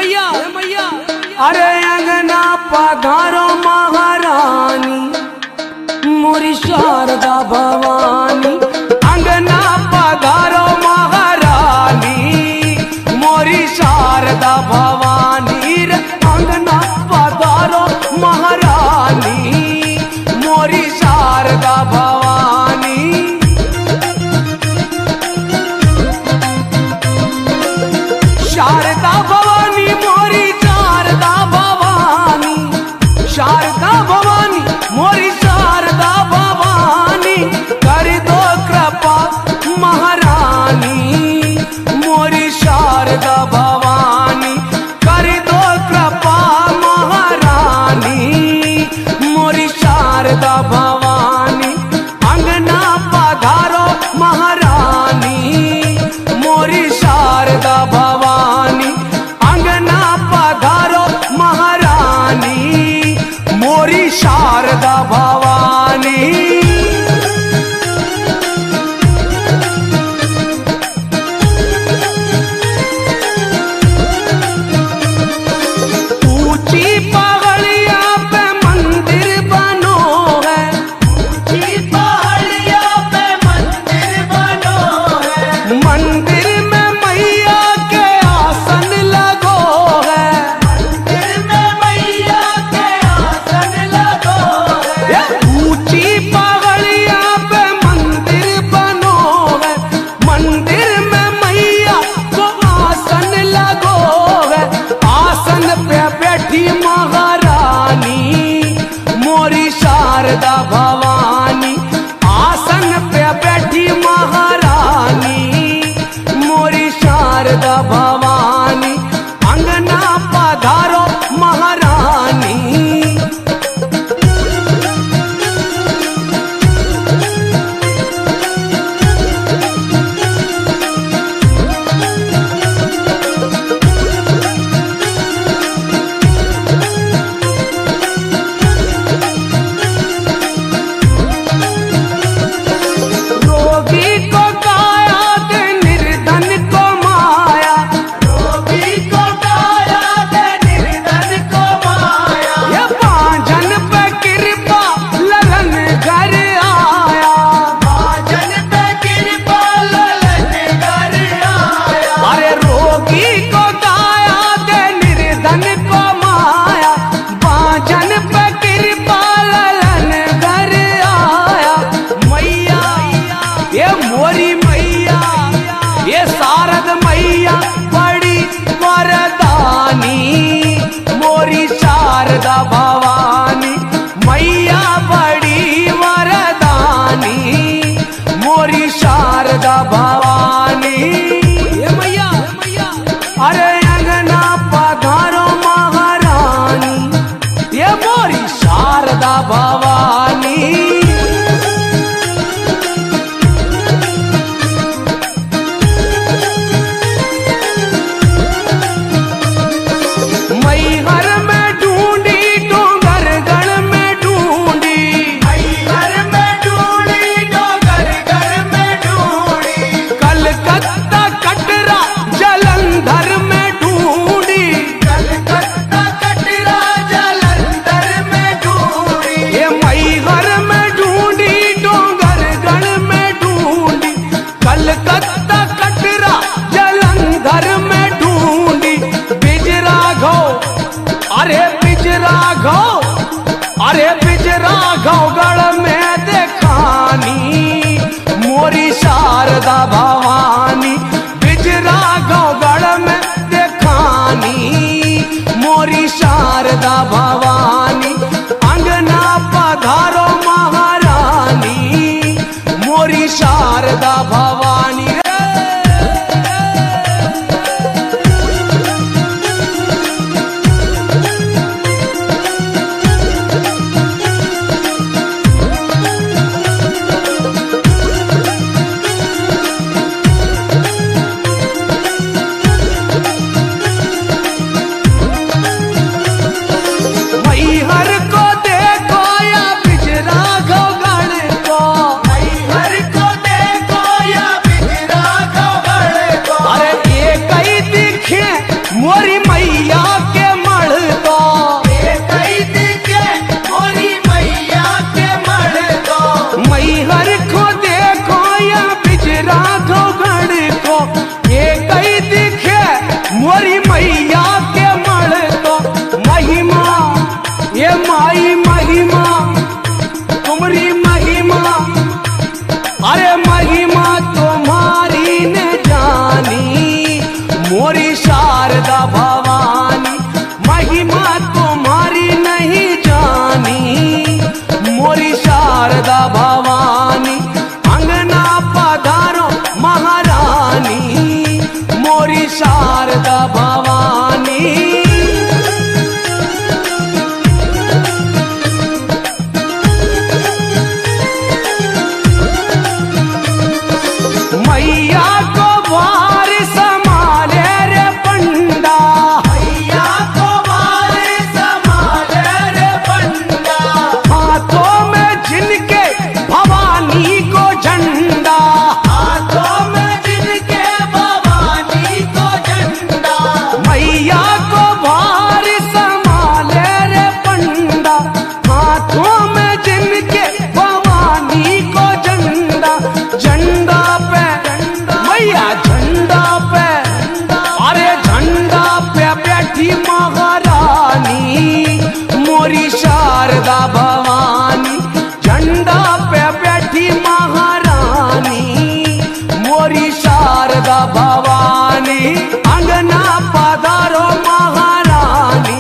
मैया अरे अंगना पधारो महारानी मोरी शारदा भवानी। अंगना पधारो महारानी मोरी शारदा भवानी रे। अंगना पधारो महारानी मोरी शारदा भवानी। शारदा भवानी मोरी शारदा भवानी। शारदा भवानी मोरी शारदा भवानी। कर दो कृपा महारानी मोरी शारदा भवानी। कर दो कृपा महारानी मोरी शारदा भवानी। अंगना पधारो महारानी मोरी शारदा भवानी। अंगना पधारो महारानी मोरी शारदा भवानी। ऊंची पहाड़िया पे मंदिर बनो है। ऊंची पहाड़िया पे मंदिर बनो है। मंदिर में मैया के आसन लगो है। मंदिर में मैया के आसन लगो है। ऊंची पहाड़िया पे मंदिर बनो है। मंदिर में मैया को आसन लगो है। आसन पे बैठी महारानी मोरी शारदा भवानी। आसन पे बैठी महारानी मोरी शारदा भवानी। अंगना पधारो महारानी। रोगी को काया दे निर्धन को माया। रोगी को काया दे निर्धन को माया। ये बांझन पे कृपा ललन घर आया। बांझन पे कृपा ललन घर आया। अरे रोगी को काया दे निर्धन को माया। बांझन पे कृपा ललन घर आया। मैया ये मोरी मैया ये शारद मैया बड़ी वरदानी मोरी शारदा भवानी। मैया बड़ी वरदानी मोरी शारदा भवानी। ये मैया अरे अंगना पधारो महारानी ये मोरी शारदा भवानी। मैहर में ढूंढी डोंगरगढ़ में ढूंढी। मैहर में ढूंढी डोंगरगढ़ में ढूंढी। कलकत्ता कटरा जलंधर में ढूंढी। कलकत्ता कटरा जलंधर में ढूंढी। ये मैहर में ढूंढी डोंगरगढ़ में ढूंढी। कलकत्ता कटरा जलंधर में ढूंढी। बिजरा घो अरे बिजरा घो अरे बिजरा घोगढ़ में देखानी मोरी शारदा भवानी। बिजरा घोगढ़ में देखानी मोरी शारदा भवानी। अंगना पधारो महारानी मोरी शारदा भवानी। मैहर को देखो या बिजरा मोरी शारदा भवानी महिमा तुम्हारी नहीं जानी। मोरी शारदा भवानी अंगना पधारो महारानी। मोरी शारदा भवानी मैया को भार संभाले रे पंडा। मैया को भार संभाले रे पंडा। हाथों में जिनके भवानी को झंडा। हाथों में जिनके भवानी को झंडा। मैया को भार संभाले रे पंडा। हाथों में जिनके भवानी को झंडा। झंडा मैया झंडा पे, अरे झंडा पे बैठी महारानी। मोरी शारदा भवानी झंडा पे बैठी महारानी। मोरी शारदा भवानी अंगना पधारो महारानी।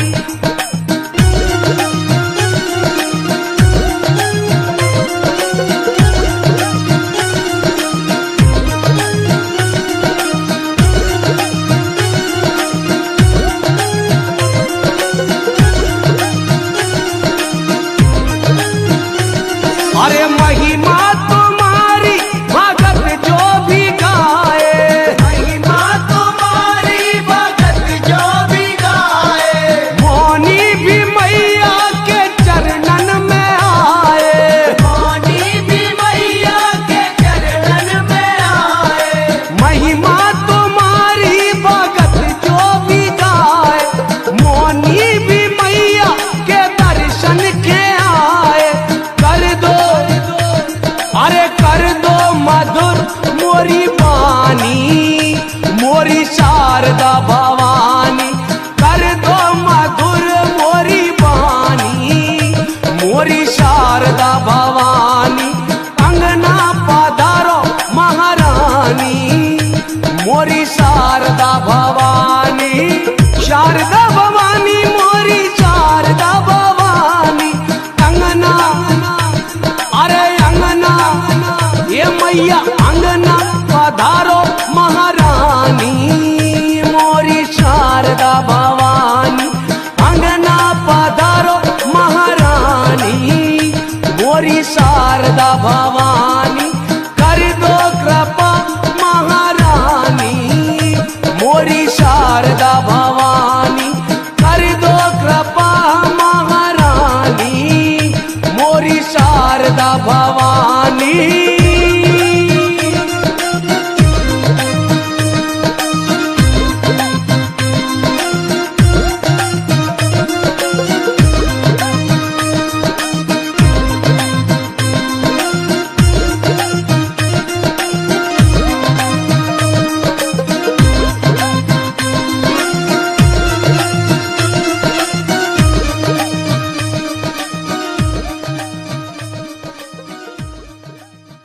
अरे महिमा तुम्हारी भगत जो भी गाए। महिमा तुम्हारी भगत जो भी गाए। मौनी भी मैया के चरणन में आए। मौनी भी मैया के चरणन में आए। महिमा तुम्हारी भगत जो भी गाए। मौनी भी मैया के दर्शन के आए। कर दो, अरे कर दो मधुर मोरी बानी। मोरी शारदा भवानी कर दो मधुर मोरी बानी। मोरी शारदा भवानी अंगना पधारो महारानी। मोरी शारदा भवानी शारदा भवानी मोरी शारदा भवानी अंगना, अरे अंगना ये मैया